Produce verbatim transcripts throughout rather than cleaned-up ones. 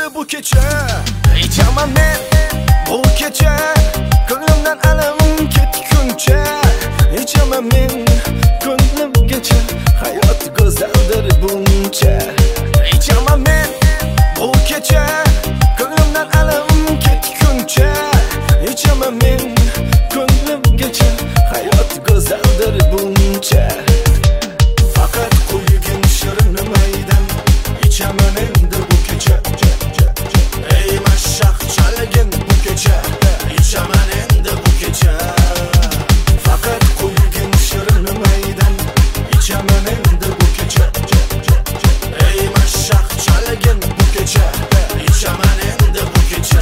bu kecha. Ichaman men bu kecha, ko'nglimdan alam ketguncha. Ichaman men ko'nglimgacha, hayot go'zaldir buncha. Ichaman men bu kecha, ko'nglimdan alam ketguncha. Ichaman men ko'nglimgacha, hayot go'zaldir buncha. Faqat qo'yigin shirin maydan, ichaman endi bu kecha. Ey mashaq chalgin bu kecha, ichaman endi bu kecha. Faqat qo'yigin shirin maydan, ichaman endi bu kecha. Ey mashaq chalgin bu kecha, ichaman endi bu kecha.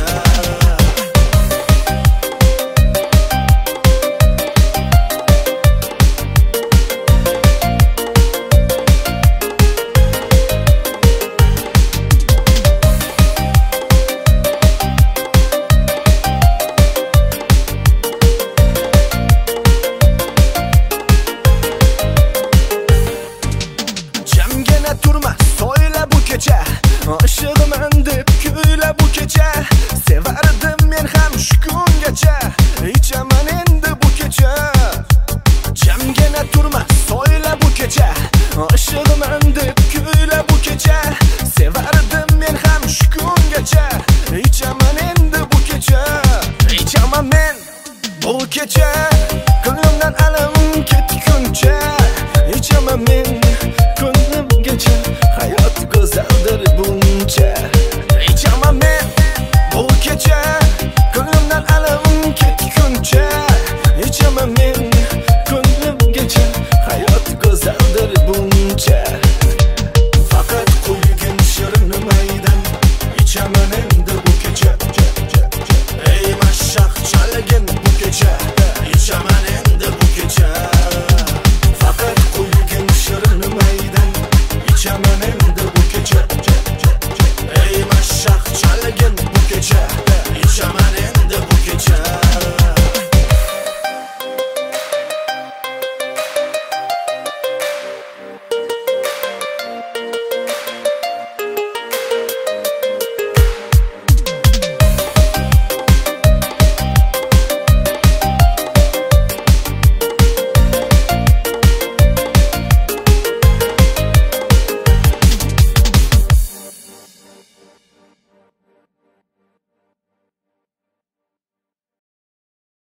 Jamgina turma, so'yla bu kecha, oshiqman deb